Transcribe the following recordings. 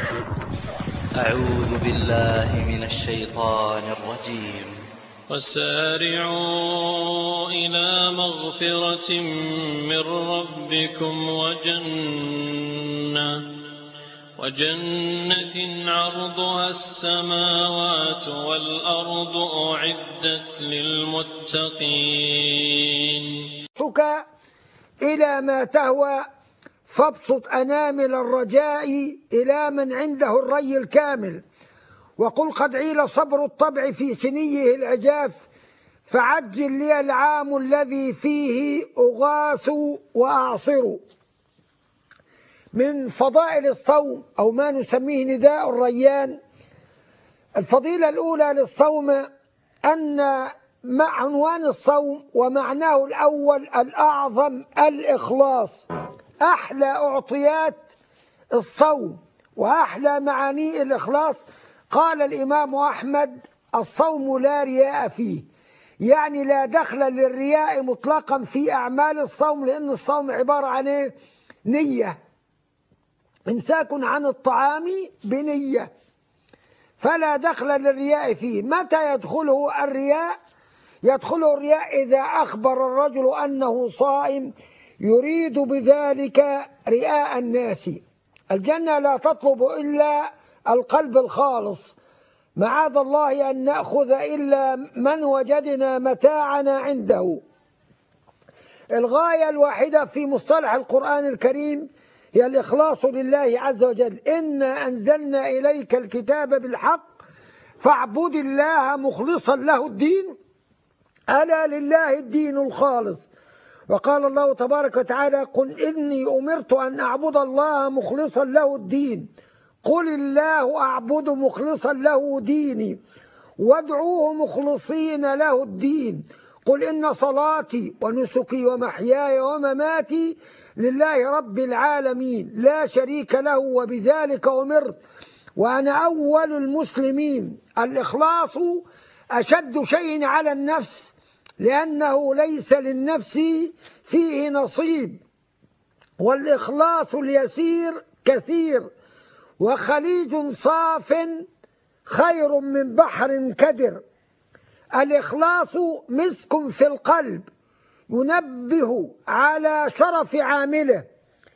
أعوذ بالله من الشيطان الرجيم. وسارعوا إلى مغفرة من ربكم وجنة عرضها السماوات والأرض أعدت للمتقين. إلى ما تهوى فابسط أنامل الرجاء إلى من عنده الري الكامل، وقل قد عيل صبر الطبع في سنيه العجاف، فعجل لي العام الذي فيه أغاث وأعصر. من فضائل الصوم أو ما نسميه نداء الريان، الفضيلة الأولى للصوم أن مع عنوان الصوم ومعناه الأول الأعظم الإخلاص. أحلى أعطيات الصوم وأحلى معاني الإخلاص. قال الإمام أحمد: الصوم لا رياء فيه، يعني لا دخل للرياء مطلقا في أعمال الصوم، لأن الصوم عبارة عن نية، إمساك عن الطعام بنية، فلا دخل للرياء فيه. متى يدخله الرياء؟ يدخله الرياء إذا أخبر الرجل أنه صائم يريد بذلك رئاء الناس. الجنة لا تطلب إلا القلب الخالص، معاذ الله أن نأخذ إلا من وجدنا متاعنا عنده. الغاية الواحدة في مصطلح القرآن الكريم هي الإخلاص لله عز وجل. إنا أنزلنا إليك الكتاب بالحق فاعبد الله مخلصا له الدين، ألا لله الدين الخالص. وقال الله تبارك وتعالى: قل إني أمرت أن أعبد الله مخلصا له الدين، قل الله أعبد مخلصا له ديني وادعوه مخلصين له الدين، قل إن صلاتي ونسكي ومحياي ومماتي لله رب العالمين لا شريك له وبذلك أمرت وأنا أول المسلمين. الإخلاص أشد شيء على النفس، لأنه ليس للنفس فيه نصيب، والإخلاص اليسير كثير، وخليج صاف خير من بحر كدر. الإخلاص مسك في القلب ينبه على شرف عامله.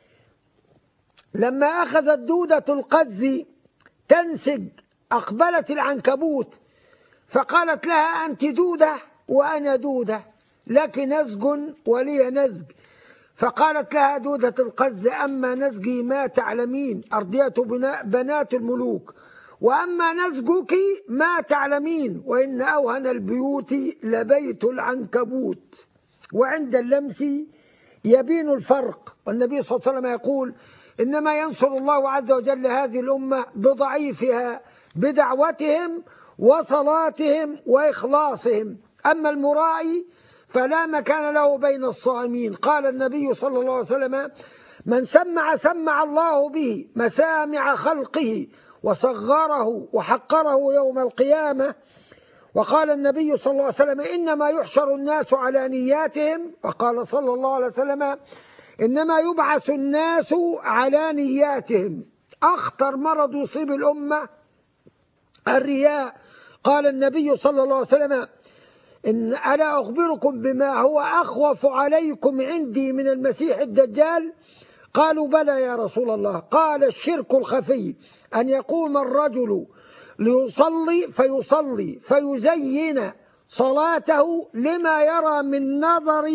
لما أخذت دودة القز تنسج أقبلت العنكبوت فقالت لها: أنت دودة وأنا دودة، لك نسج ولي نسج. فقالت لها دودة القز: أما نسجي ما تعلمين، أرضية بنات الملوك، وأما نسجك ما تعلمين، وإن أوهن البيوت لبيت العنكبوت. وعند اللمس يبين الفرق. والنبي صلى الله عليه وسلم يقول: إنما ينصر الله عز وجل هذه الأمة بضعيفها بدعوتهم وصلاتهم وإخلاصهم، أما المرائي فلا مكان له بين الصائمين. قال النبي صلى الله عليه وسلم: من سمع الله به مسامع خلقه وصغره وحقره يوم القيامة. وقال النبي صلى الله عليه وسلم: إنما يحشر الناس على نياتهم. وقال صلى الله عليه وسلم: إنما يبعث الناس على نياتهم. أخطر مرض يصيب الأمة الرياء. قال النبي صلى الله عليه وسلم: ألا أخبركم بما هو أخوف عليكم عندي من المسيح الدجال؟ قالوا: بلى يا رسول الله. قال: الشرك الخفي، أن يقوم الرجل ليصلي فيزين صلاته لما يرى من نظر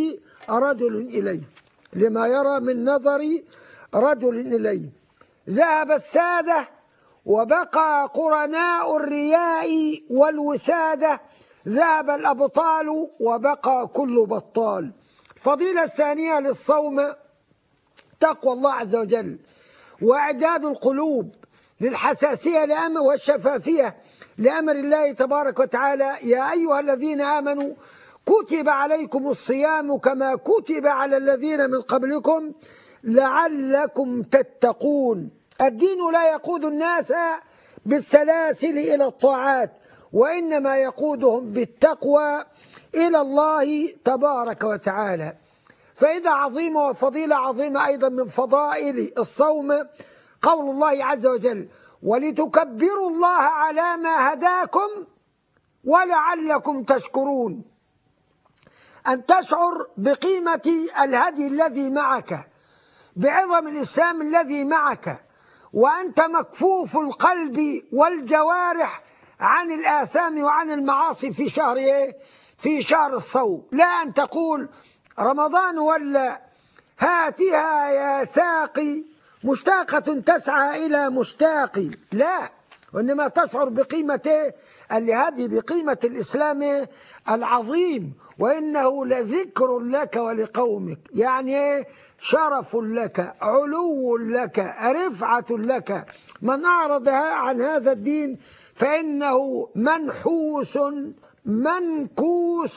رجل إليه. ذهب السادة وبقى قرناء الرياء والوسادة، ذهب الأبطال وبقى كل بطال. الفضيلة الثانية للصوم تقوى الله عز وجل، وإعداد القلوب للحساسية لأمر والشفافية لأمر الله تبارك وتعالى: يا أيها الذين آمنوا كتب عليكم الصيام كما كتب على الذين من قبلكم لعلكم تتقون. الدين لا يقود الناس بالسلاسل إلى الطاعات، وإنما يقودهم بالتقوى إلى الله تبارك وتعالى. فإذا عظيمة وفضيلة عظيمة أيضا من فضائل الصوم قول الله عز وجل: ولتكبروا الله على ما هداكم ولعلكم تشكرون. أن تشعر بقيمة الهدي الذي معك، بعظم الإسلام الذي معك، وأنت مكفوف القلب والجوارح عن الآثام وعن المعاصي في شهر إيه؟ في شهر الصوم. لا أن تقول رمضان ولا هاتها يا ساقي مشتاقة تسعى إلى مشتاقي، لا، وإنما تشعر بقيمة هذه بقيمة الإسلام العظيم، وإنه لذكر لك ولقومك، يعني شرف لك، علو لك، رفعة لك. من أعرض عن هذا الدين فإنه منحوس منكوس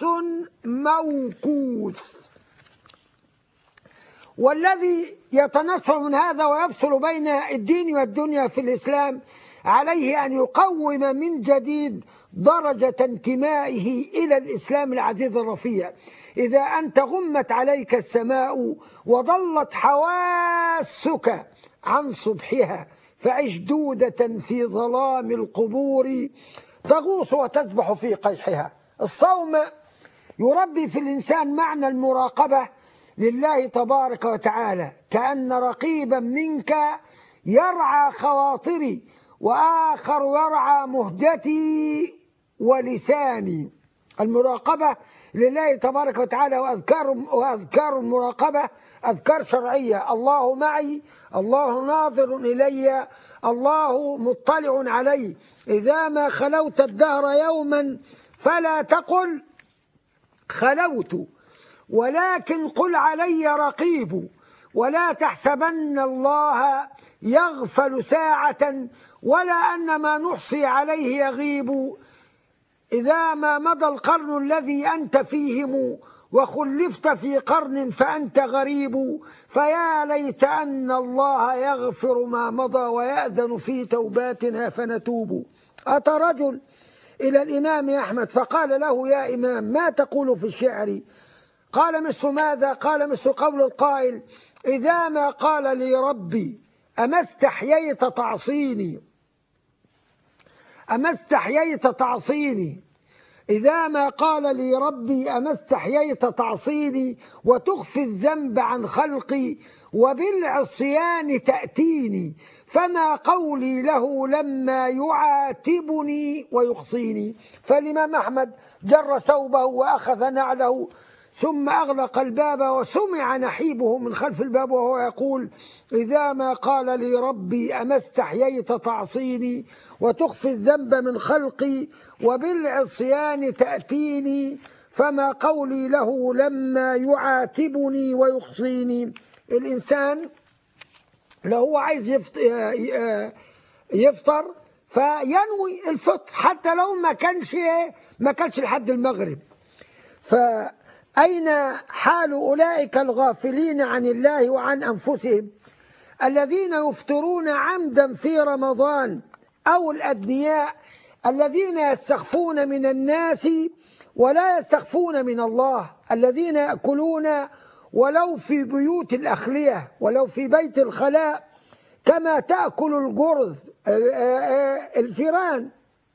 موكوس. والذي يتنصر من هذا ويفصل بين الدين والدنيا في الإسلام عليه أن يقوم من جديد درجة انتمائه إلى الإسلام العزيز الرفيع. إذا أنت غمت عليك السماء وضلت حواسك عن صبحها فعش دودة في ظلام القبور تغوص وتسبح في قيحها. الصوم يربي في الإنسان معنى المراقبة لله تبارك وتعالى، كأن رقيبا منك يرعى خواطري وآخر يرعى مهجتي ولساني. المراقبة لله تبارك وتعالى، وأذكار المراقبة أذكار شرعية: الله معي، الله ناظر إلي، الله مطلع علي. إذا ما خلوت الدهر يوما فلا تقل خلوت، ولكن قل علي رقيب. ولا تحسبن الله يغفل ساعة ولا أن ما نحصي عليه يغيب. إذا ما مضى القرن الذي أنت فيهم وخلفت في قرن فأنت غريب. فيا ليت أن الله يغفر ما مضى ويأذن في توباتنا فنتوب. أتى رجل إلى الإمام أحمد فقال له: يا إمام، ما تقول في الشعر؟ قال: مثل ماذا؟ قال: مثل قول القائل: إذا ما قال لي ربي أما استحييت تعصيني، أما استحييت تعصيني. إذا ما قال لي ربي أما استحييت تعصيني وتخفي الذنب عن خلقي وبالعصيان تأتيني. فما قولي له لما يعاتبني ويخصيني. فالإمام أحمد جر ثوبه وأخذ نعله ثم أغلق الباب وسمع نحيبه من خلف الباب وهو يقول: إذا ما قال لي ربي أما استحييت تعصيني وتخفي الذنب من خلقي وبالعصيان تأتيني. فما قولي له لما يعاتبني ويخصيني. الإنسان لو هو عايز يفطر فينوي الفطر حتى لو ما كانش لحد المغرب. فأين حال أولئك الغافلين عن الله وعن أنفسهم الذين يفطرون عمدا في رمضان، أو الأدنياء الذين يستخفون من الناس ولا يستخفون من الله، الذين يأكلون ولو في بيوت الأخلية، ولو في بيت الخلاء، كما تأكل الجرذ الفيران.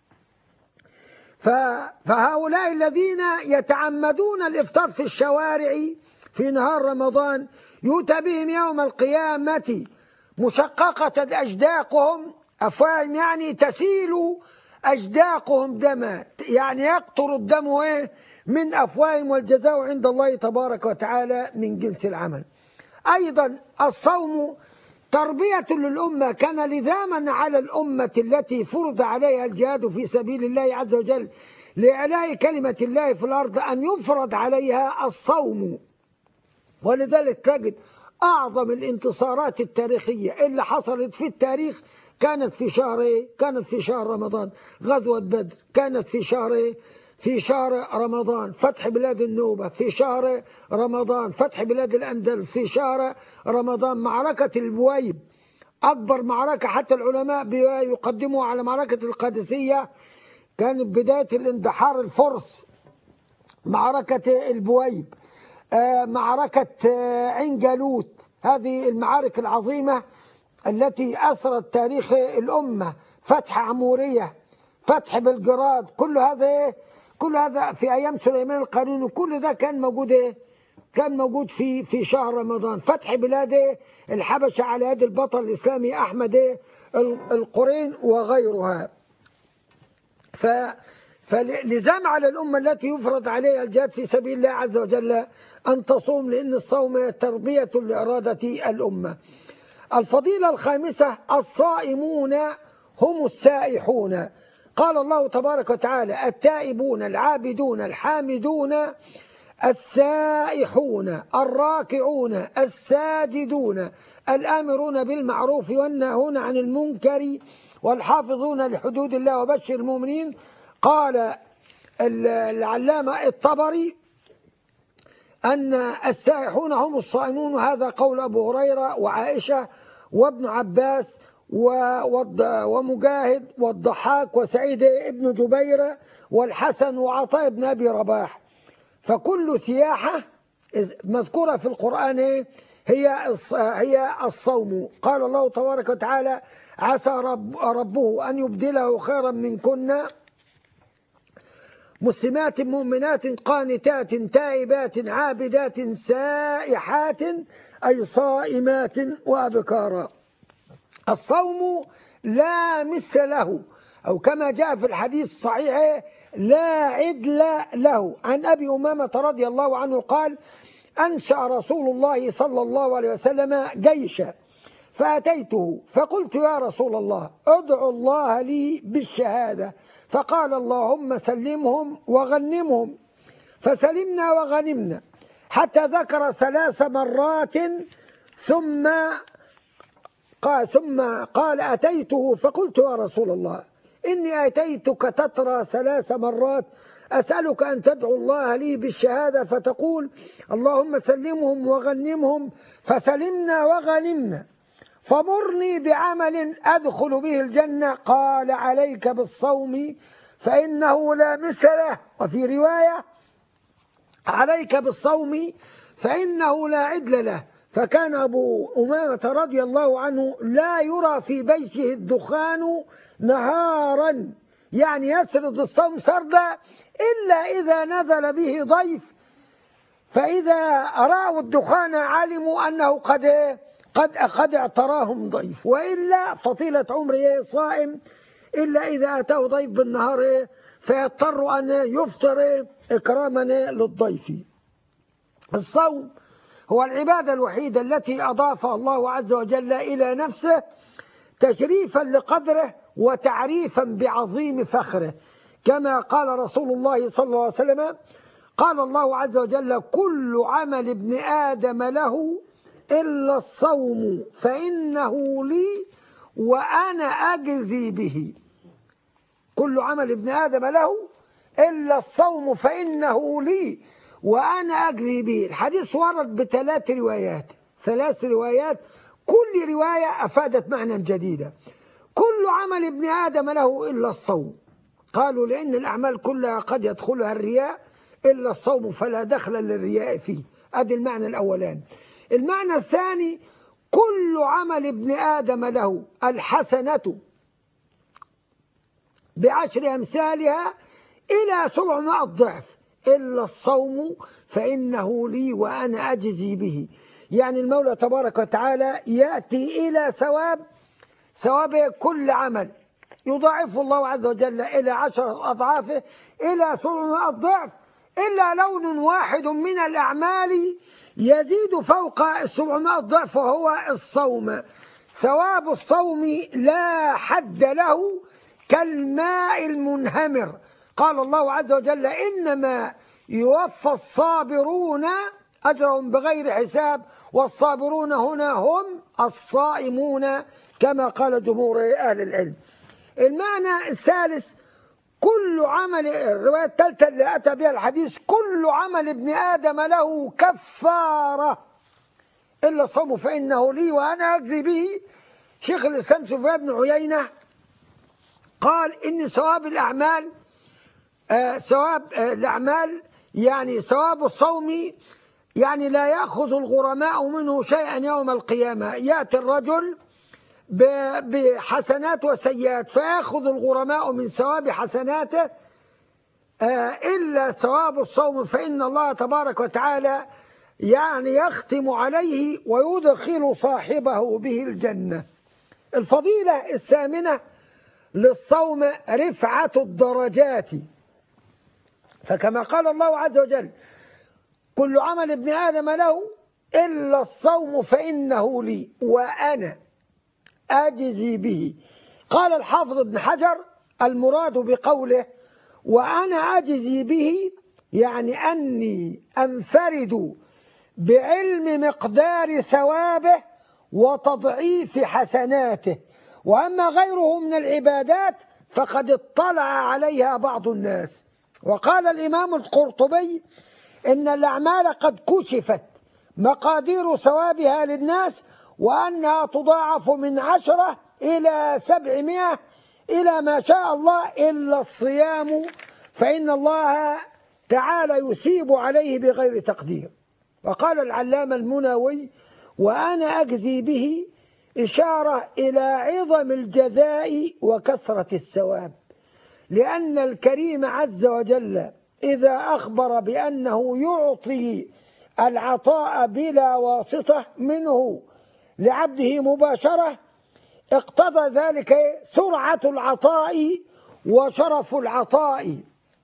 فهؤلاء الذين يتعمدون الإفطار في الشوارع في نهار رمضان يؤتى بهم يوم القيامة مشققة أجداقهم، أفواههم يعني تسيل أجداقهم دما، يعني يقطر الدم من أفواههم، والجزاء عند الله تبارك وتعالى من جنس العمل. أيضا الصوم تربية للأمة، كان لزاما على الأمة التي فرض عليها الجهاد في سبيل الله عز وجل لإعلاء كلمة الله في الأرض أن يفرض عليها الصوم. ولذلك تجد أعظم الانتصارات التاريخية اللي حصلت في التاريخ كانت في شهر كانت في شهر رمضان. غزوة بدر كانت في شهر رمضان. فتح بلاد النوبة في شهر رمضان. فتح بلاد الأندلس في شهر رمضان. معركة البويب أكبر معركة، حتى العلماء يقدموا على معركة القادسية، كانت بداية الاندحار الفرس. معركة البويب، معركة عين جالوت، هذه المعارك العظيمة التي أثرت تاريخ الأمة، فتح عمورية، فتح بلجراد، كل هذا في أيام سليمان القانوني، وكل ده كان موجود كان موجود في شهر رمضان. فتح بلاد الحبشة على يد البطل الإسلامي أحمد القرين وغيرها. فلزام على الأمة التي يفرض عليها الجهاد في سبيل الله عز وجل أن تصوم، لأن الصوم تربية لإرادة الأمة. الفضيلة الخامسة: الصائمون هم السائحون. قال الله تبارك وتعالى: التائبون العابدون الحامدون السائحون الراكعون الساجدون الآمرون بالمعروف والناهون عن المنكر والحافظون لحدود الله وبشر المؤمنين. قال العلامة الطبري أن السائحون هم الصائمون، وهذا قول أبو هريرة وعائشة وابن عباس ومجاهد والضحاك وسعيد بن جبير والحسن وعطاء بن أبي رباح. فكل سياحة مذكورة في القرآن هي الصوم. قال الله تبارك وتعالى: عسى ربه أن يبدله خيرا منكن مسلمات مؤمنات قانتات تائبات عابدات سائحات، أي صائمات وأبكارا. الصوم لا مثل له، أو كما جاء في الحديث الصحيح: لا عدل له. عن أبي أمامة رضي الله عنه قال: أنشأ رسول الله صلى الله عليه وسلم جيشا، فأتيته فقلت: يا رسول الله، ادعو الله لي بالشهادة. فقال: اللهم سلمهم وغنمهم. فسلمنا وغنمنا، حتى ذكر 3 مرات، ثم قال: أتيته فقلت: يا رسول الله، إني أتيتك تترى 3 مرات أسألك أن تدعو الله لي بالشهادة، فتقول: اللهم سلمهم وغنمهم. فسلمنا وغنمنا، فمرني بعمل أدخل به الجنة. قال: عليك بالصوم فإنه لا مثل له. وفي رواية: عليك بالصوم فإنه لا عدل له. فكان أبو أمامة رضي الله عنه لا يرى في بيته الدخان نهارا، يعني يسرد الصوم سردا، إلا إذا نزل به ضيف، فإذا رأوا الدخان علموا أنه قد اعتراهم ضيف، وإلا فطيلة عمره صائم، إلا إذا أتاه ضيف بالنهار فيضطر أن يفطر إكراما للضيف. الصوم هو العبادة الوحيدة التي أضافها الله عز وجل إلى نفسه تشريفا لقدره وتعريفا بعظيم فخره، كما قال رسول الله صلى الله عليه وسلم: قال الله عز وجل: كل عمل ابن آدم له إلا الصوم فإنه لي وأنا أجزي به. كل عمل ابن آدم له إلا الصوم فإنه لي وأنا أجزي به. الحديث ورد ب3 روايات، 3 روايات، كل رواية أفادت معنى جديدا. كل عمل ابن آدم له إلا الصوم، قالوا لأن الأعمال كلها قد يدخلها الرياء إلا الصوم فلا دخل للرياء فيه. هذا المعنى الأولاني. المعنى الثاني: كل عمل ابن آدم له الحسنة ب10 أمثالها إلى 700 ضعف إلا الصوم فإنه لي وأنا أجزي به. يعني المولى تبارك وتعالى يأتي إلى ثواب كل عمل، يضاعف الله عز وجل إلى 10 أضعافه إلى 700 ضعف، إلا لون واحد من الأعمال يزيد فوق 700 ضعف، وهو الصوم. ثواب الصوم لا حد له كالماء المنهمر. قال الله عز وجل: إنما يوفى الصابرون أجرهم بغير حساب، والصابرون هنا هم الصائمون كما قال جمهور أهل العلم. المعنى الثالث: كل عمل، الرواية الثالثة اللي أتى بها الحديث: كل عمل ابن آدم له كفارة إلا الصوم فإنه لي وأنا أجزي به. شيخ الإسلام سفيان بن عيينة قال إن ثواب الأعمال يعني ثواب الصوم يعني لا يأخذ الغرماء منه شيئا يوم القيامة. يأتي الرجل بحسنات وسيئات، فيأخذ الغرماء من ثواب حسناته إلا ثواب الصوم، فإن الله تبارك وتعالى يعني يختم عليه ويدخل صاحبه به الجنة. الفضيلة الثامنة للصوم رفعة الدرجات، فكما قال الله عز وجل: كل عمل ابن آدم له إلا الصوم فإنه لي وأنا أجزي به. قال الحافظ ابن حجر: المراد بقوله وأنا أجزي به يعني أني أنفرد بعلم مقدار ثوابه وتضعيف حسناته، وأما غيره من العبادات فقد اطلع عليها بعض الناس. وقال الإمام القرطبي: إن الأعمال قد كشفت مقادير ثوابها للناس، وأنها تضاعف من 10 إلى 700 إلى ما شاء الله إلا الصيام، فإن الله تعالى يثيب عليه بغير تقدير. وقال العلامة المنوي: وأنا أجزي به إشارة إلى عظم الجزاء وكثرة الثواب، لأن الكريم عز وجل إذا أخبر بأنه يعطي العطاء بلا واسطة منه لعبده مباشرة، اقتضى ذلك سرعة العطاء وشرف العطاء.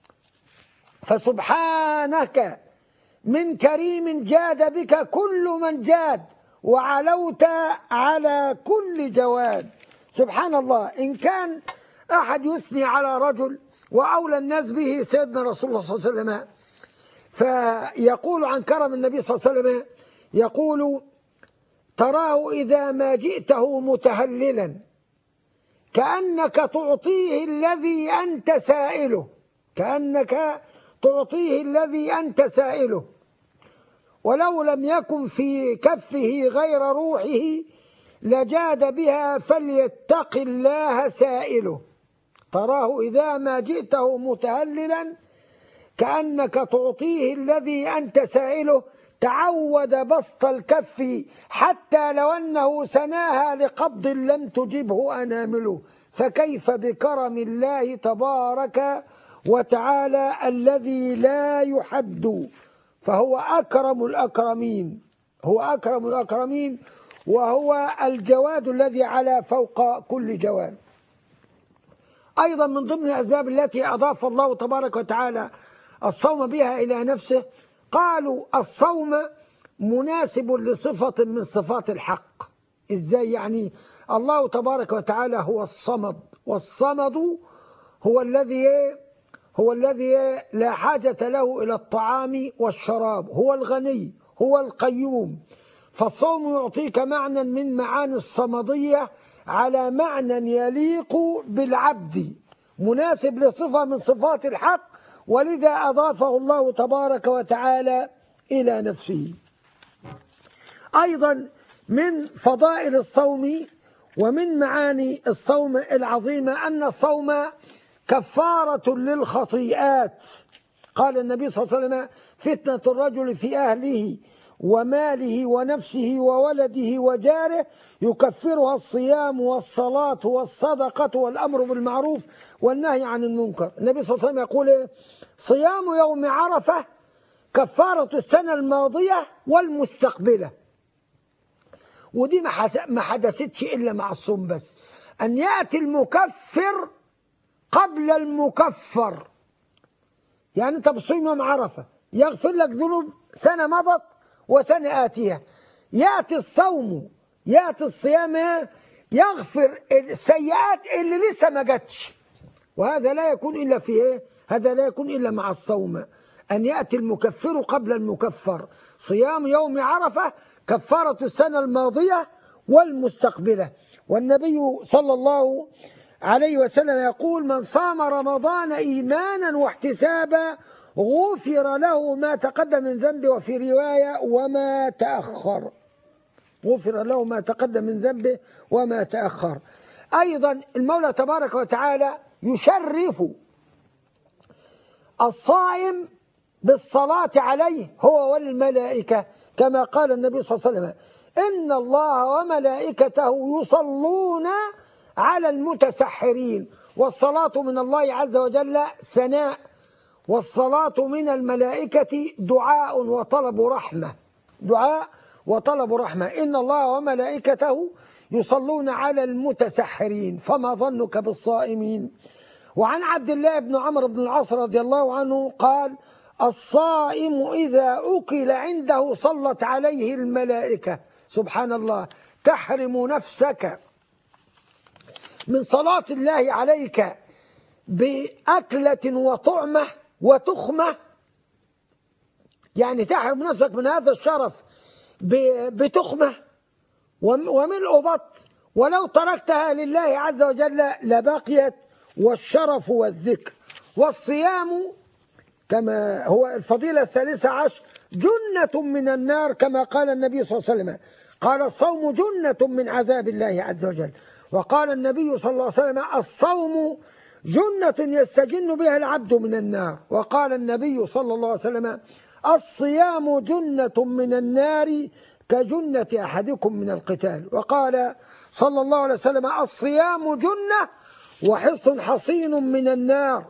فسبحانك من كريم جاد بك كل من جاد، وعلوت على كل جواد. سبحان الله. إن كان أحد يثني على رجل وأولى الناس به سيدنا رسول الله صلى الله عليه وسلم، فيقول عن كرم النبي صلى الله عليه وسلم، يقول: تراه إذا ما جئته متهللا كأنك تعطيه الذي أنت سائله، كأنك تعطيه الذي أنت سائله، ولو لم يكن في كفه غير روحه لجاد بها فليتق الله سائله. تراه إذا ما جئته متهللا كأنك تعطيه الذي أنت سائله، تعود بسط الكف حتى لو أنه سناها لقبض لم تجبه أنامله، فكيف بكرم الله تبارك وتعالى الذي لا يحد، فهو أكرم الأكرمين، هو أكرم الأكرمين، وهو الجواد الذي على فوق كل جواد. أيضا من ضمن الأسباب التي أضاف الله تبارك وتعالى الصوم بها إلى نفسه، قالوا الصوم مناسب لصفة من صفات الحق. إزاي يعني؟ الله تبارك وتعالى هو الصمد، والصمد هو الذي لا حاجة له إلى الطعام والشراب، هو الغني، هو القيوم. فالصوم يعطيك معنى من معاني الصمدية على معنى يليق بالعبد، مناسب لصفة من صفات الحق، ولذا أضافه الله تبارك وتعالى إلى نفسه. أيضا من فضائل الصوم ومن معاني الصوم العظيمة أن الصوم كفارة للخطيئات. قال النبي صلى الله عليه وسلم: فتنة الرجل في أهله وماله ونفسه وولده وجاره يكفرها الصيام والصلاة والصدقة والأمر بالمعروف والنهي عن المنكر. النبي صلى الله عليه وسلم يقول: صيام يوم عرفة كفارة السنة الماضية والمستقبلة. ودي ما حدثتش إلا مع الصوم بس، أن يأتي المكفر قبل المكفر. يعني أنت بتصوم يوم عرفة يغفر لك ذنوب سنة مضت وسنة آتية، يأتي الصوم، يأتي الصيام يغفر السيئات اللي لسه ما جاتش. وهذا لا يكون إلا في إيه؟ هذا لا يكون إلا مع الصوم، أن يأتي المكفر قبل المكفر. صيام يوم عرفة كفارة السنة الماضية والمستقبلة. والنبي صلى الله عليه وسلم يقول: من صام رمضان إيمانا واحتسابا غفر له ما تقدم من ذنبه، وفي رواية وما تأخر، غفر له ما تقدم من ذنبه وما تأخر. أيضا المولى تبارك وتعالى يشرف الصائم بالصلاة عليه هو والملائكة، كما قال النبي صلى الله عليه وسلم: إن الله وملائكته يصلون على المتسحرين. والصلاة من الله عز وجل ثناء، والصلاة من الملائكة دعاء وطلب رحمة، دعاء وطلب رحمة. إن الله وملائكته يصلون على المتسحرين، فما ظنك بالصائمين. وعن عبد الله بن عمرو بن العاص رضي الله عنه قال: الصائم إذا أكل عنده صلت عليه الملائكة. سبحان الله، تحرم نفسك من صلاة الله عليك بأكلة وطعمة وتخمة، يعني تحرم نفسك من هذا الشرف بتخمة وملء بط، ولو تركتها لله عز وجل لبقيت. والشرف والذكر. والصيام كما هو الفضيلة 13 جنة من النار، كما قال النبي صلى الله عليه وسلم، قال: الصوم جنة من عذاب الله عز وجل. وقال النبي صلى الله عليه وسلم: الصوم جنة يستجن بها العبد من النار. وقال النبي صلى الله عليه وسلم: الصيام جنة من النار كجنة أحدكم من القتال. وقال صلى الله عليه وسلم: الصيام جنة وحصن حصين من النار.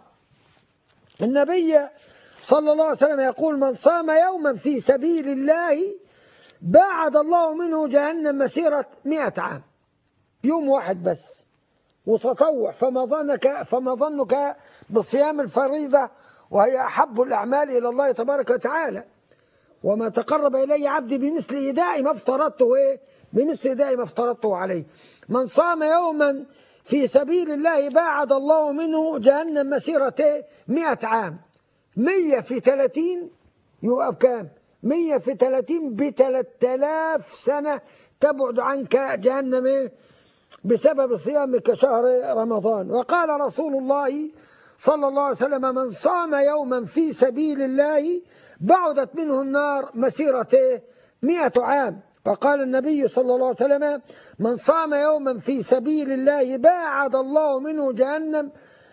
النبي صلى الله عليه وسلم يقول: من صام يوما في سبيل الله باعد الله منه جهنم مسيرة 100 عام. يوم واحد بس وتطوع، فما ظنك بصيام الفريضة، وهي أحب الأعمال إلى الله تبارك وتعالى. وما تقرب إلي عبدي بمثل إيداء ما افترضته بمثل إيداء ما افترضته عليه. من صام يوما في سبيل الله باعد الله منه جهنم مسيرة 100 عام. 100 في 30 يبقى بكام؟ 100 في 30 ب3000 سنة تبعد عنك جهنم بسبب صيامك شهر رمضان. وقال رسول الله صلى الله عليه وسلم: من صام يوما في سبيل الله بعدت منه النار مسيرة 100 عام. وقال النبي صلى الله عليه وسلم: من صام يوما في سبيل الله باعد الله منه جهنم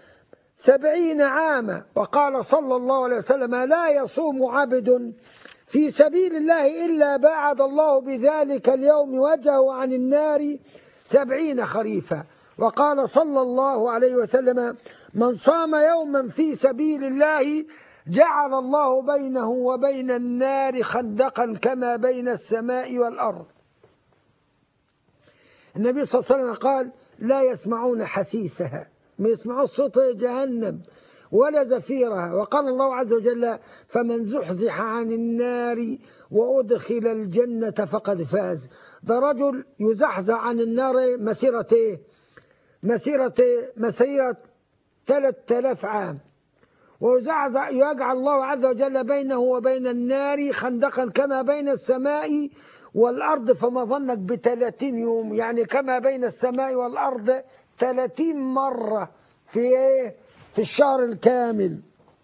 70 عاما. وقال صلى الله عليه وسلم: لا يصوم عبد في سبيل الله إلا باعد الله بذلك اليوم وجهه عن النار 70 خريفا. وقال صلى الله عليه وسلم: من صام يوما في سبيل الله جعل الله بينه وبين النار خندقا كما بين السماء والأرض. النبي صلى الله عليه وسلم قال: لا يسمعون حسيسها، ما يسمعون صوت جهنم ولا زفيرها. وقال الله عز وجل: فمن زحزح عن النار وأدخل الجنة فقد فاز. ده رجل يزحزح عن النار مسيرة 3000 عام، ويجعل الله عز وجل بينه وبين النار خندقا كما بين السماء والأرض. فما ظنك ب30 يوم، يعني كما بين السماء والأرض 30 مرة في الشهر الكامل.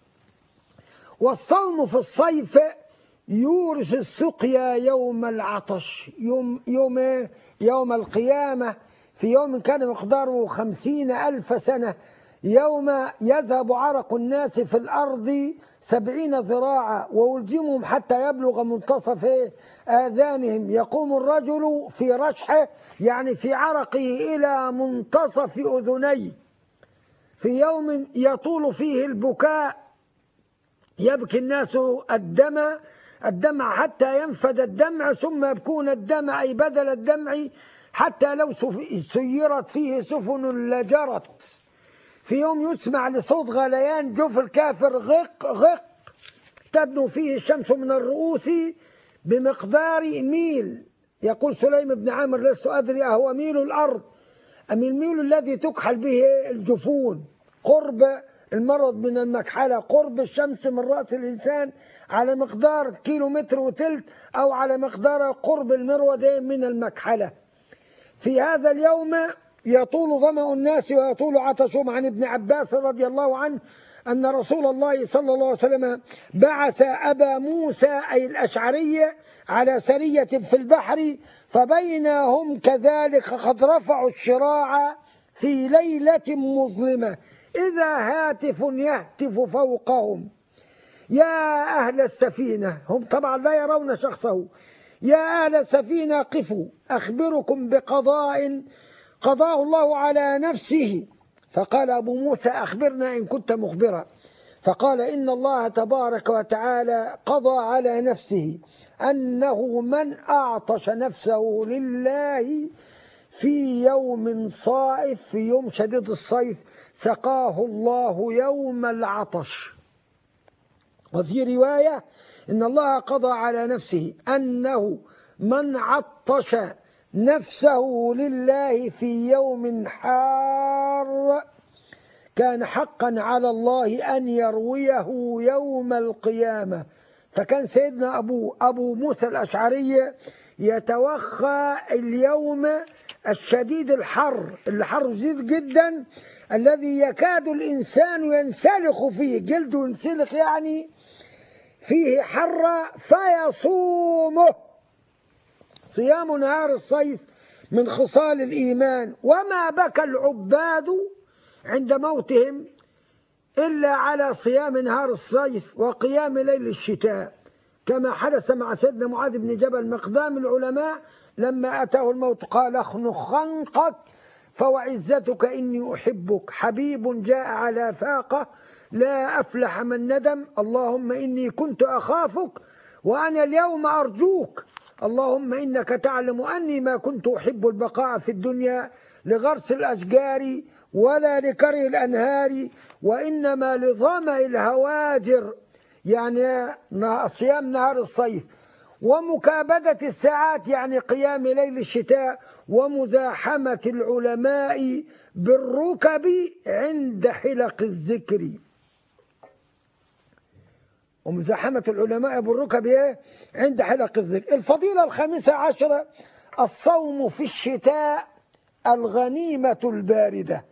والصوم في الصيف يورث السقيا يوم العطش، يوم القيامة، في يوم كان مقداره 50,000 سنة، يوم يذهب عرق الناس في الأرض 70 ذراعا وولجمهم حتى يبلغ منتصف آذانهم. يقوم الرجل في رشحه، يعني في عرقه، إلى منتصف أذنيه، في يوم يطول فيه البكاء، يبكي الناس الدمع حتى ينفد الدمع، ثم يبكون الدمع أي بدل الدمع، حتى لو سيرت فيه سفن لجرت. في يوم يسمع لصوت غليان جوف الكافر غق غق، تدنو فيه الشمس من الرؤوس بمقدار ميل. يقول سليم بن عامر: لست أدري أهو ميل الأرض أم الميل الذي تكحل به الجفون، قرب المرض من المكحلة، قرب الشمس من رأس الإنسان على مقدار 1.5 كيلو، أو على مقدار قرب المرود من المكحلة. في هذا اليوم يطول ظمأ الناس ويطول عطشهم. عن ابن عباس رضي الله عنه أن رسول الله صلى الله عليه وسلم بعث أبا موسى أي الأشعري على سرية في البحر، فبينهم كذلك قد رفعوا الشراع في ليلة مظلمة إذا هاتف يهتف فوقهم: يا أهل السفينة. هم طبعا لا يرون شخصه. يا أهل السفينة قفوا أخبركم بقضاء قضاه الله على نفسه. فقال أبو موسى أخبرنا إن كنت مخبرا. فقال إن الله تبارك وتعالى قضى على نفسه أنه من أعطش نفسه لله في يوم صائف، في يوم شديد الصيف، سقاه الله يوم العطش. وفي رواية إن الله قضى على نفسه أنه من عطش نفسه لله في يوم حار كان حقا على الله أن يرويه يوم القيامة. فكان سيدنا أبو موسى الأشعري يتوخى اليوم الشديد الحر، الحر شديد جدا الذي يكاد الإنسان ينسلخ فيه، جلده ينسلخ يعني فيه حر، فيصومه. صيام نهار الصيف من خصال الإيمان. وما بكى العباد عند موتهم إلا على صيام نهار الصيف وقيام ليل الشتاء، كما حدث مع سيدنا معاذ بن جبل مقدام العلماء لما أتاه الموت قال اخنق خنقك فوعزتك إني أحبك، حبيب جاء على فاقة لا أفلح من ندم، اللهم إني كنت أخافك وأنا اليوم أرجوك، اللهم إنك تعلم أني ما كنت أحب البقاء في الدنيا لغرس الأشجار ولا لكره الأنهار، وإنما لظمأ الهواجر، يعني صيام نهار الصيف، ومكابدة الساعات يعني قيام ليل الشتاء، ومزاحمة العلماء بالركب عند حلق الذكر. ومزاحمة العلماء بالركب عند حلق الذكر. الفضيلة 15 الصوم في الشتاء الغنيمة الباردة.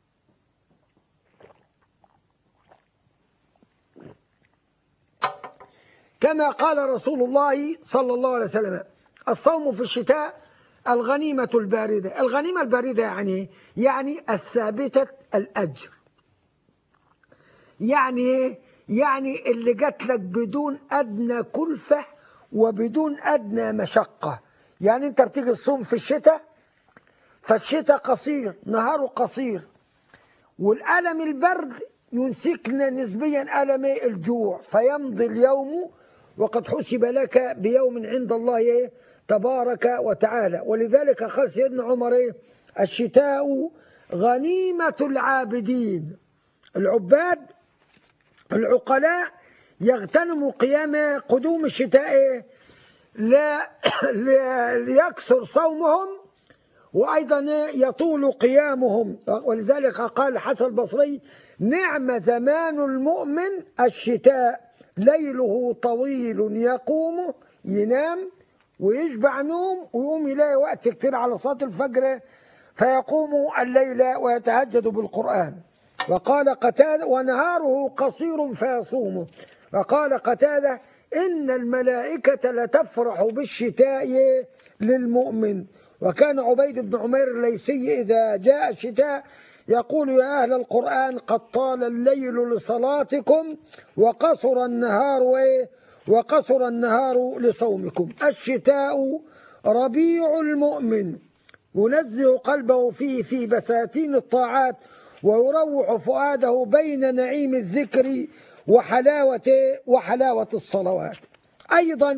كما قال رسول الله صلى الله عليه وسلم الصوم في الشتاء الغنيمة الباردة. الغنيمة الباردة يعني الثابتة الأجر، يعني اللي جات لك بدون أدنى كلفة وبدون أدنى مشقة. يعني أنت بتيجي الصوم في الشتاء، فالشتاء قصير، نهاره قصير، والألم البرد ينسكنا نسبيا ألم الجوع، فيمضي اليوم وقد حسب لك بيوم عند الله تبارك وتعالى. ولذلك قال سيدنا عمر الشتاء غنيمة العابدين. العباد العقلاء يغتنموا قيام قدوم الشتاء ليكثر صومهم وأيضا يطول قيامهم. ولذلك قال الحسن البصري نعم زمان المؤمن الشتاء، ليله طويل يقوم ينام ويشبع نوم ويقوم يلاقي وقت كتير على صلاة الفجر فيقوم الليل ويتهجد بالقرآن. وقال قتادة ونهاره قصير فيصومه. وقال قتادة إن الملائكة لتفرح بالشتاء للمؤمن. وكان عبيد بن عمير الليثي إذا جاء الشتاء يقول يا أهل القرآن قد طال الليل لصلاتكم وقصر النهار لصومكم. الشتاء ربيع المؤمن ينزه قلبه فيه في بساتين الطاعات ويروح فؤاده بين نعيم الذكر وحلاوة الصلوات. أيضا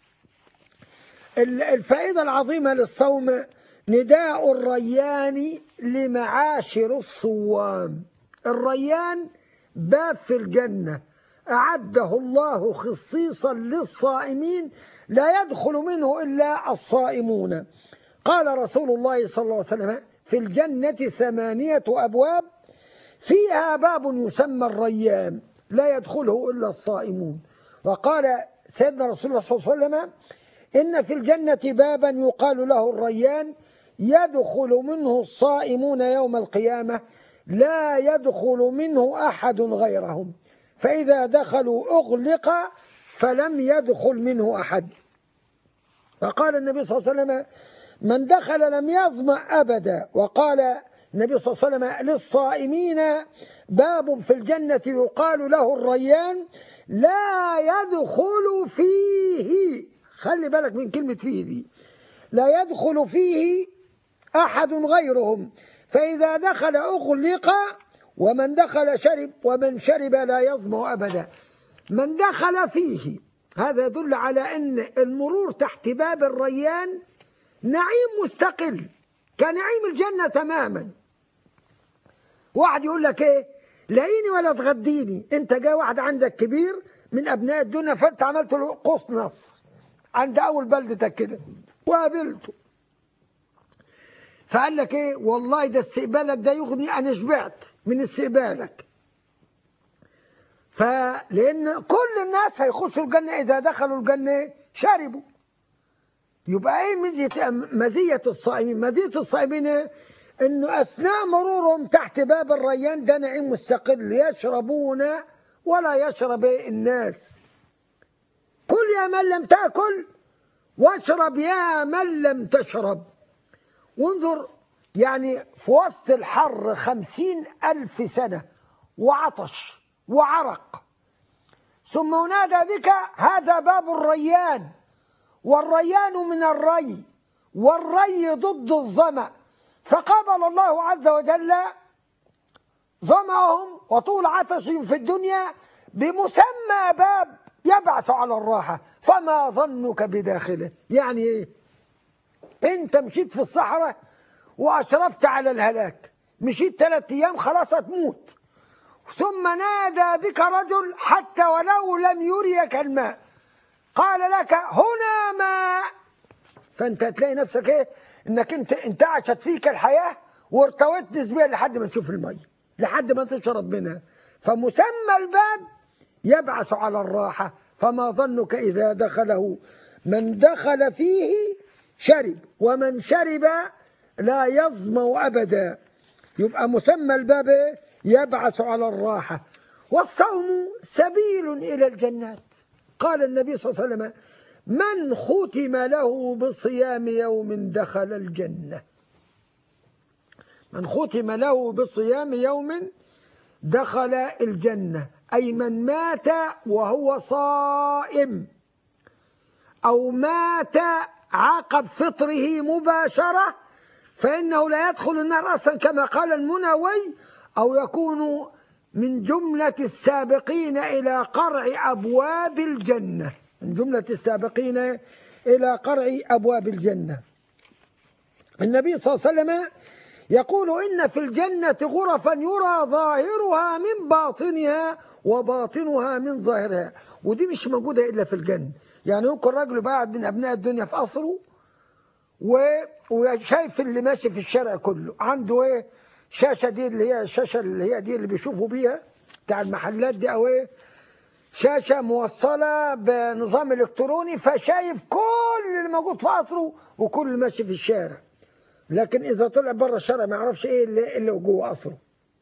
الفائدة العظيمة للصوم نداء الريان لمعاشر الصوام. الريان باب في الجنة أعده الله خصيصا للصائمين لا يدخل منه إلا الصائمون. قال رسول الله صلى الله عليه وسلم في الجنة 8 أبواب فيها باب يسمى الريان لا يدخله إلا الصائمون. وقال سيدنا رسول الله صلى الله عليه وسلم إن في الجنة بابا يقال له الريان يدخل منه الصائمون يوم القيامة لا يدخل منه أحد غيرهم، فإذا دخلوا أغلق فلم يدخل منه أحد. وقال النبي صلى الله عليه وسلم من دخل لم يظمأ أبدا. وقال النبي صلى الله عليه وسلم للصائمين باب في الجنة يقال له الريان لا يدخل فيه خلي بالك من كلمة فيه دي. لا يدخل فيه أحد غيرهم، فإذا دخل أغلق، ومن دخل شرب، ومن شرب لا يظمأ أبدا. من دخل فيه هذا يدل على أن المرور تحت باب الريان نعيم مستقل كنعيم الجنة تماما. واحد يقول لك ايه، لاقيني ولا تغديني. انت جاي واحد عندك كبير من ابناء الدنيا، فانت عملت له قوس نصر عند اول بلدتك كده وقابلته، فقال لك ايه، والله ده استقبالك ده يغني، انا شبعت من استقبالك. فلان كل الناس هيخشوا الجنه، اذا دخلوا الجنه شربوا. يبقى ايه مزيه الصائمين؟ مزيه الصائمين إيه؟ انه اثناء مرورهم تحت باب الريان ده نعيم مستقل، يشربون ولا يشرب الناس. كل يا من لم تاكل، واشرب يا من لم تشرب. وانظر يعني في وسط الحر 50,000 سنة وعطش وعرق، ثم ينادى بك هذا باب الريان، والريان من الري، والري ضد الظمأ، فقابل الله عز وجل ظمأهم وطول عطشهم في الدنيا بمسمى باب يبعث على الراحة، فما ظنك بداخله؟ يعني ايه؟ انت مشيت في الصحراء واشرفت على الهلاك، مشيت 3 أيام خلاص هتموت، ثم نادى بك رجل حتى ولو لم يريك الماء، قال لك هنا ماء، فانت تلاقي نفسك ايه، انك انتعشت فيك الحياه وارتويت نسبيا لحد ما تشوف الميه، لحد ما تشرب منها. فمسمى الباب يبعث على الراحه، فما ظنك اذا دخله؟ من دخل فيه شرب، ومن شرب لا يظمأ ابدا. يبقى مسمى الباب يبعث على الراحه. والصوم سبيل الى الجنات. قال النبي صلى الله عليه وسلم: من ختم له بصيام يوم دخل الجنة. من ختم له بصيام يوم دخل الجنة، أي من مات وهو صائم، أو مات عقب فطره مباشرة، فإنه لا يدخل النار أصلا كما قال المنوي، أو يكون من جملة السابقين إلى قرع أبواب الجنة. من جملة السابقين إلى قرع أبواب الجنة. النبي صلى الله عليه وسلم يقول: إن في الجنة غرفا يرى ظاهرها من باطنها وباطنها من ظاهرها. ودي مش موجودة إلا في الجنة. يعني ممكن رجل بعد من أبناء الدنيا في قصره وشايف اللي ماشي في الشارع كله، عنده إيه؟ شاشة، دي اللي هي الشاشة اللي هي دي اللي بيشوفوا بيها بتاع المحلات دي، أو إيه، شاشة موصلة بنظام إلكتروني، فشايف كل اللي موجود في قصره وكل اللي ماشي في الشارع. لكن إذا طلع بره الشارع ما يعرفش إيه اللي جوه قصره.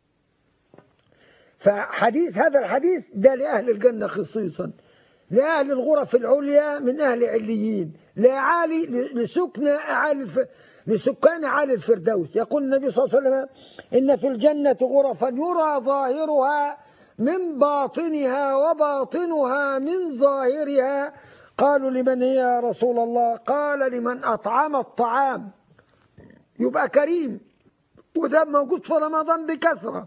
فحديث هذا الحديث ده لأهل الجنة خصيصا، لأهل الغرف العليا من أهل عليين، لسكان أعالي الفردوس. يقول النبي صلى الله عليه وسلم: إن في الجنة غرفا يرى ظاهرها من باطنها وباطنها من ظاهرها. قالوا: لمن هي يا رسول الله؟ قال: لمن أطعم الطعام، يبقى كريم، وده موجود في رمضان بكثرة.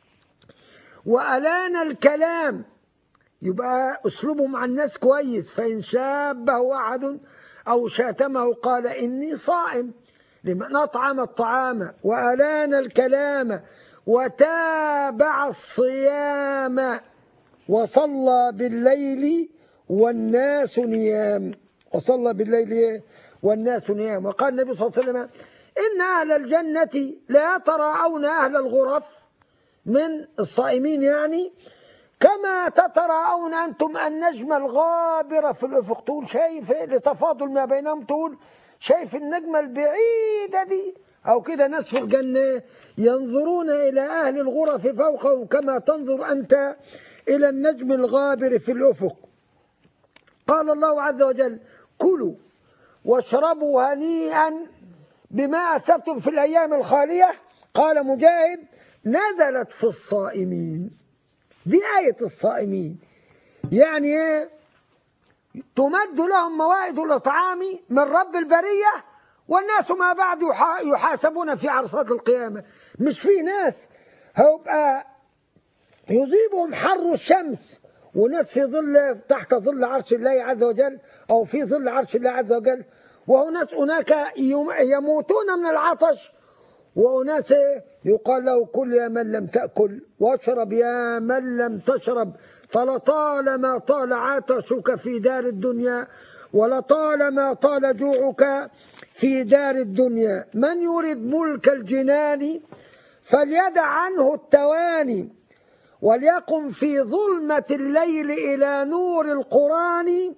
وألان الكلام، يبقى أسلوبه مع الناس كويس، فإن شابه أحد أو شاتمه قال: إني صائم. لمن أطعم الطعام وألان الكلام وتابع الصيام وصلى بالليل والناس نيام. وصلى بالليل والناس نيام. وقال النبي صلى الله عليه وسلم: إن أهل الجنة لا يتراءون أهل الغرف من الصائمين، يعني كما تتراءون أنتم النجم الغابرة في الأفق. تقول شايف لتفاضل ما بينهم، تقول شايف النجمة البعيدة دي، أو كده ناس في الجنة ينظرون إلى أهل الغرف فوقهم كما تنظر أنت إلى النجم الغابر في الأفق. قال الله عز وجل: كلوا واشربوا هنيئا بما أسفتم في الأيام الخالية. قال مجاهد: نزلت في الصائمين. دي آية الصائمين. يعني إيه؟ تمد لهم موائد الإطعام من رب البرية، والناس ما بعد يحاسبون في عرصات القيامة. مش في ناس هيبقى يصيبهم حر الشمس، وناس في ظل تحت ظل عرش الله عز وجل، أو في ظل عرش الله عز وجل، وأناس هناك يموتون من العطش، وأناس يقال له كل يا من لم تأكل، واشرب يا من لم تشرب، فلطالما طال عطشك في دار الدنيا، ولطالما طال جوعك في دار الدنيا. من يريد ملك الجنان فليدع عنه التواني، وليقم في ظلمة الليل إلى نور القرآن،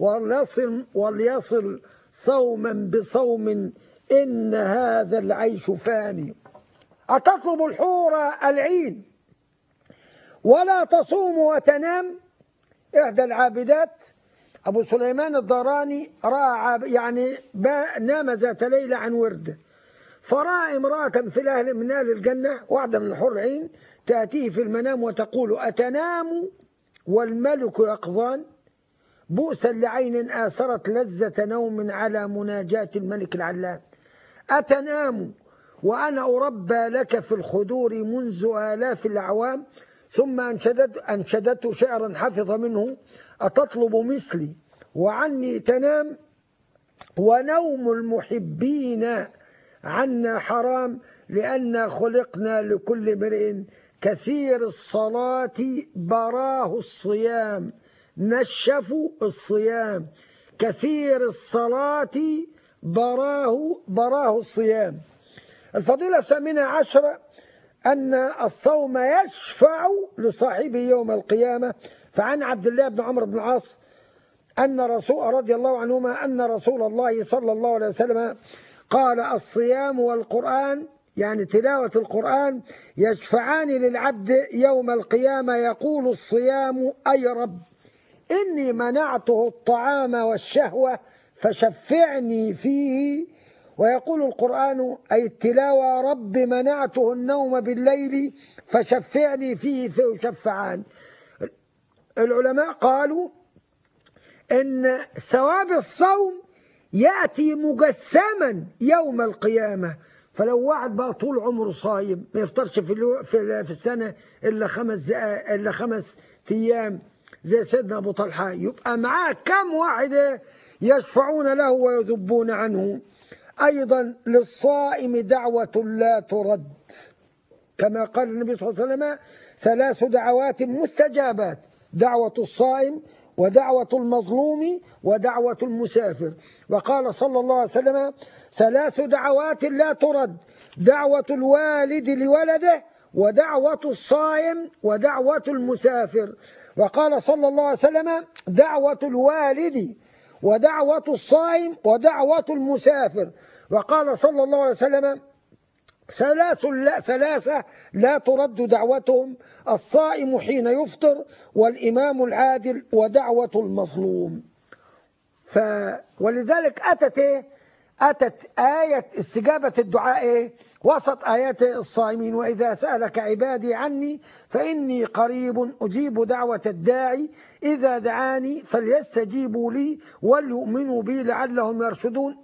وليصل صوما بصوم إن هذا العيش فاني. أتطلب الحور العين ولا تصوم وتنام؟ إحدى العابدات أبو سليمان الداراني رأى نام ذات ليلة عن ورده، فرأى امرأة من أهل الجنة، واحدة من الحور العين، تأتيه في المنام وتقول: أتنام والملك يقظان؟ بؤسا لعين آثرت لذة نوم على مناجاة الملك العلام. أتنام وأنا أربى لك في الخدور منذ آلاف الأعوام؟ ثم أنشدته شعرا حفظ منه: أتطلب مثلي وعني تنام، ونوم المحبين عنا حرام، لأن خلقنا لكل امرئ كثير الصلاة براه الصيام. نشفوا الصيام، كثير الصلاة براه الصيام. الفضيلة 18 أن الصوم يشفع لصاحبه يوم القيامة. فعن عبد الله بن عمرو بن العاص أن رضي الله عنهما أن رسول الله صلى الله عليه وسلم قال: الصيام والقرآن، يعني تلاوة القرآن، يشفعان للعبد يوم القيامة. يقول الصيام: أي رب، إني منعته الطعام والشهوة فشفعني فيه. ويقول القرآن أي التلاوة: رب منعته النوم بالليل فشفعني فيه فيشفعان. العلماء قالوا إن ثواب الصوم يأتي مجسما يوم القيامة. فلو واحد بقى طول عمره صايم ما يفطرش في السنة إلا 5 أيام زي سيدنا أبو طلحة، يبقى معاه كم واحد يشفعون له ويذبون عنه. أيضا للصائم دعوة لا ترد، كما قال النبي صلى الله عليه وسلم: 3 دعوات مستجابات: دعوة الصائم، ودعوة المظلوم، ودعوة المسافر. وقال صلى الله عليه وسلم: 3 دعوات لا ترد: دعوة الوالد لولده، ودعوة الصائم، ودعوة المسافر. وقال صلى الله عليه وسلم: دعوة الوالد، ودعوة الصائم، ودعوة المسافر. وقال صلى الله عليه وسلم: 3 لا ترد دعوتهم: الصائم حين يفطر، والإمام العادل، ودعوة المظلوم. ولذلك أتت آية استجابة الدعاء وسط آيات الصائمين: وإذا سألك عبادي عني فإني قريب أجيب دعوة الداعي إذا دعاني فليستجيبوا لي وليؤمنوا بي لعلهم يرشدون.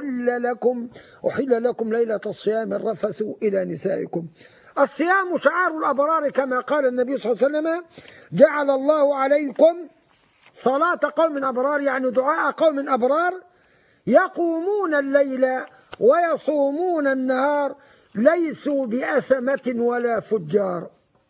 أحل لكم ليلة الصيام الرفث إلى نسائكم. الصيام شعار الأبرار، كما قال النبي صلى الله عليه وسلم: جعل الله عليكم صلاة قوم أبرار، يعني دعاء قوم أبرار، يقومون الليل ويصومون النهار، ليسوا بأثمة ولا فجار.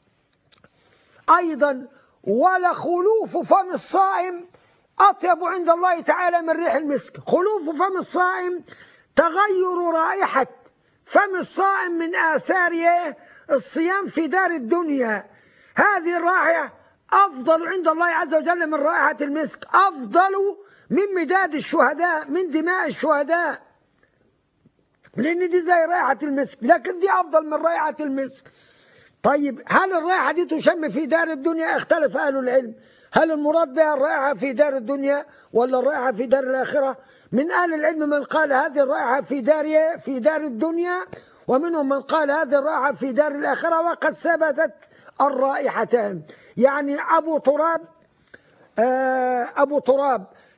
أيضا ولخلوف فم الصائم أطيب عند الله تعالى من ريح المسك. خلوف فم الصائم تغير رائحة فم الصائم من آثار الصيام في دار الدنيا. هذه الرائحة أفضل عند الله عز وجل من رائحة المسك، أفضل من مداد الشهداء، من دماء الشهداء، لأن دي زي رائحة المسك، لكن دي أفضل من رائحة المسك. طيب هل الرائحة دي تشم في دار الدنيا؟ اختلف أهل العلم، هل المراد بها الرائحة في دار الدنيا ولا الرائحة في دار الآخرة؟ من أهل العلم من قال هذه الرائحة في دار الدنيا، ومنهم من قال هذه الرائحة في دار الآخرة، وقد ثبتت الرائحتان. يعني أبو تراب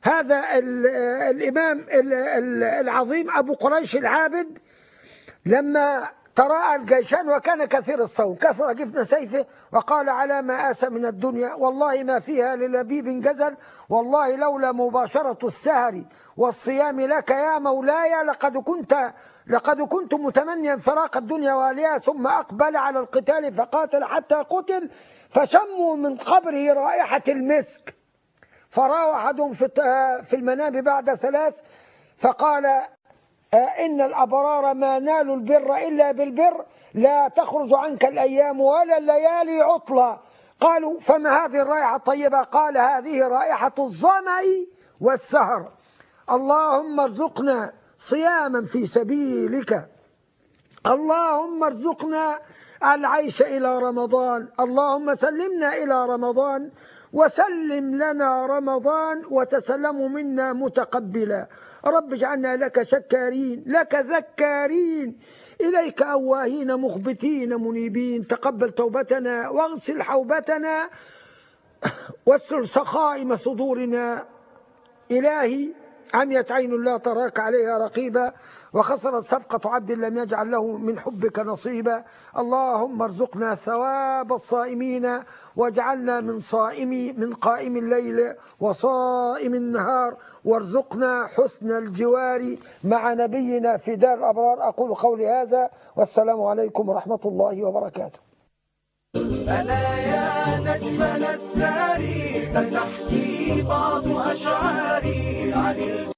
هذا الإمام العظيم أبو قريش العابد لما تراءى الجيشان وكان كثير الصوم كثر جفن سيفه وقال على ما آس من الدنيا والله ما فيها للبيب جزل والله لولا مباشرة السهر والصيام لك يا مولاي لقد كنت متمنيا فراق الدنيا واليها ثم أقبل على القتال فقاتل حتى قتل فشموا من قبره رائحة المسك فرأى أحدهم في المنام بعد 3 فقال إن الأبرار ما نالوا البر إلا بالبر لا تخرج عنك الأيام ولا الليالي عطلا. قالوا فما هذه الرائحة الطيبة؟ قال هذه رائحة الظمأ والسهر. اللهم ارزقنا صياما في سبيلك، اللهم ارزقنا العيش إلى رمضان، اللهم سلمنا إلى رمضان وسلم لنا رمضان وتسلم منا متقبلا. رب اجعلنا لك شكارين لك ذكارين إليك أواهين مخبتين منيبين. تقبل توبتنا واغسل حوبتنا واسل سخائم صدورنا. إلهي عميت عين لا تراك عليها رقيبا وخسرت صفقة عبد لم يجعل له من حبك نصيبا. اللهم ارزقنا ثواب الصائمين واجعلنا من قائم الليل وصائم النهار وارزقنا حسن الجوار مع نبينا في دار الأبرار. أقول قولي هذا والسلام عليكم ورحمة الله وبركاته. ألا يا نجمنا الساري سنحكي بعض أشعاري عن